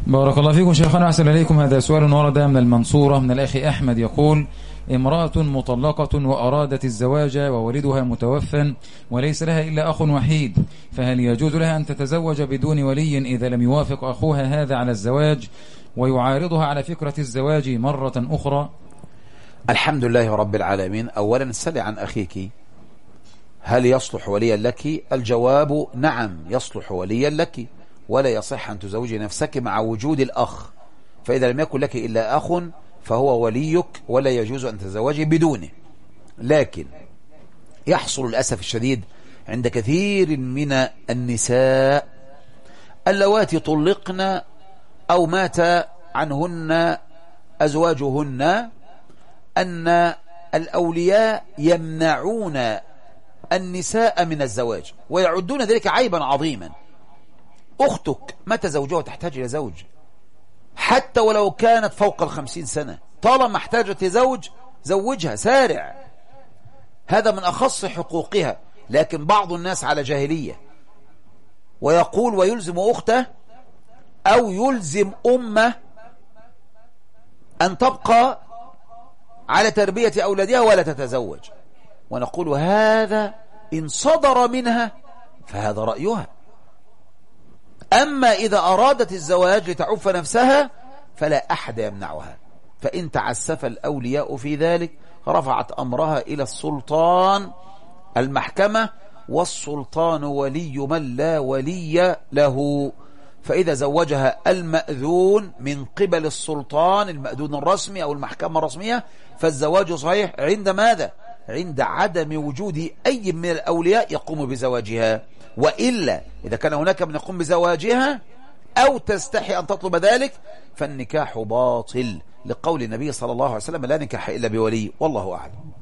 بارك الله فيكم شيخنا، أحسن إليكم. هذا سؤال ورد من المنصورة من الأخ أحمد، يقول: امرأة مطلقة وأرادت الزواج وولدها متوفى وليس لها إلا أخ وحيد، فهل يجوز لها أن تتزوج بدون ولي إذا لم يوافق أخوها هذا على الزواج ويعارضها على فكرة الزواج مرة أخرى؟ الحمد لله رب العالمين. أولا سل عن أخيك هل يصلح وليا لك؟ الجواب نعم، يصلح وليا لك، ولا يصح أن تزوجي نفسك مع وجود الأخ، فإذا لم يكن لك إلا أخ فهو وليك ولا يجوز أن تزوجي بدونه. لكن يحصل للأسف الشديد عند كثير من النساء اللواتي طلقن أو مات عنهن أزواجهن أن الأولياء يمنعون النساء من الزواج ويعدون ذلك عيبا عظيما. أختك متى زوجها تحتاج إلى زوج، حتى ولو كانت فوق 50 سنة، طالما احتاجت زوج زوجها، سارع، هذا من أخص حقوقها. لكن بعض الناس على جاهلية ويقول ويلزم أخته أو يلزم أمه أن تبقى على تربية أولادها ولا تتزوج، ونقول هذا إن صدر منها فهذا رأيها. أما إذا أرادت الزواج لتعف نفسها فلا أحد يمنعها، فإن تعسف الأولياء في ذلك رفعت أمرها إلى السلطان، المحكمة، والسلطان ولي من لا ولي له. فإذا زوجها المأذون من قبل السلطان، المأذون الرسمي أو المحكمة الرسمية، فالزواج صحيح عند ماذا؟ عند عدم وجود أي من الأولياء يقوم بزواجها. وإلا إذا كان هناك من يقوم بزواجها أو تستحي أن تطلب ذلك فالنكاح باطل، لقول النبي صلى الله عليه وسلم: لا نكاح إلا بولي. والله أعلم.